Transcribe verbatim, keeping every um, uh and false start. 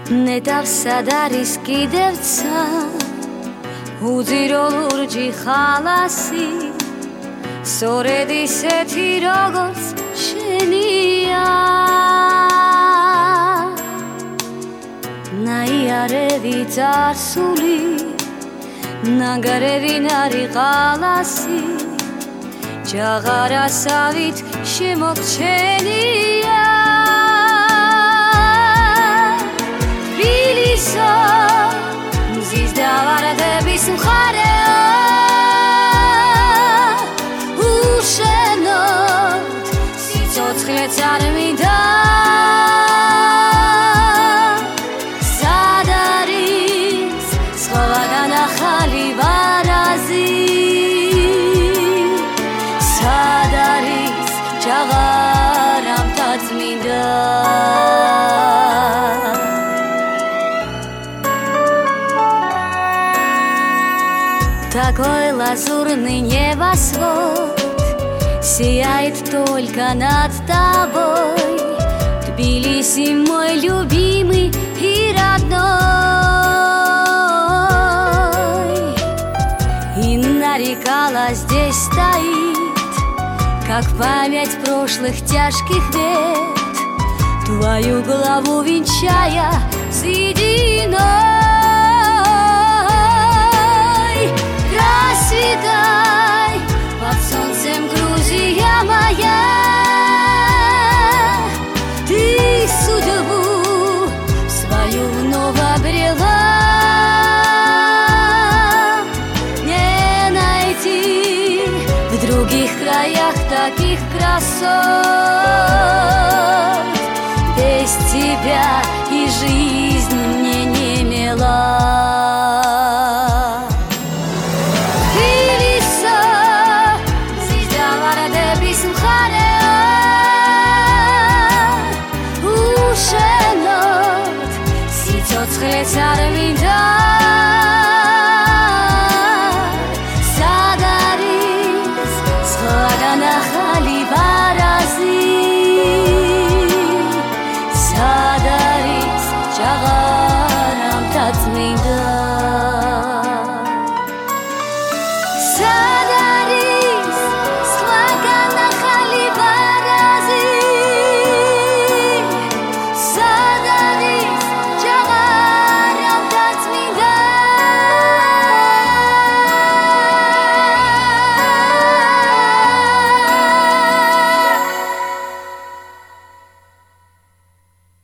ნედავსად არის კიდევცა უძირო ლურჯი ხალასი სწორედ ისეთი როგორც შენია ნაიარევი წარსული ნანგარევი ნარი ხალასი ჯაღარასავით შემოგჩენია თბილისო მზის და ვარდების მხარეო უშენოდ სიცოცხლეც არ მინდა სად არის სხვაგან ახალი ვარაზი სად არის ჯაღარამთაც მინდა Такой лазурный небосвод сияет только над тобой, Тбилиси, мой любимый и родной. И нарекала здесь стоит, как память прошлых тяжких лет, твою голову венчая сединой. Расцветай под солнцем, Грузия моя, ты судьбу свою вновь обрела. Не найти в других краях таких красот, без тебя и жизнь мне не мила. Სიცოცხლეც არ მინდა სად არის სხვაგან ახალი ვარაზი სად არის ჯაღარამთაც მინდა